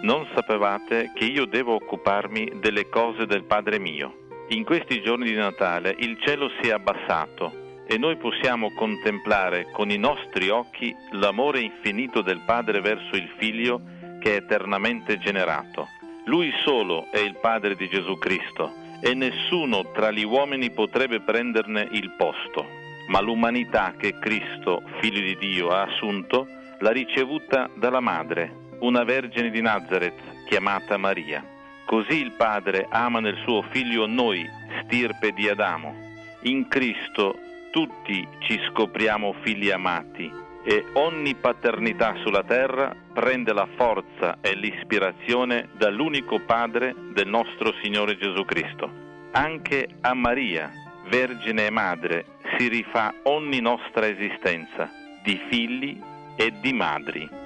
non sapevate che io devo occuparmi delle cose del Padre mio. In questi giorni di Natale il cielo si è abbassato e noi possiamo contemplare con i nostri occhi l'amore infinito del Padre verso il Figlio che è eternamente generato. Lui solo è il Padre di Gesù Cristo e nessuno tra gli uomini potrebbe prenderne il posto, ma l'umanità che Cristo, Figlio di Dio, ha assunto l'ha ricevuta dalla Madre, una Vergine di Nazaret chiamata Maria. Così il Padre ama nel suo Figlio noi, stirpe di Adamo. In Cristo tutti ci scopriamo figli amati e ogni paternità sulla terra prende la forza e l'ispirazione dall'unico Padre del nostro Signore Gesù Cristo. Anche a Maria, Vergine e Madre, si rifà ogni nostra esistenza di figli e di madri.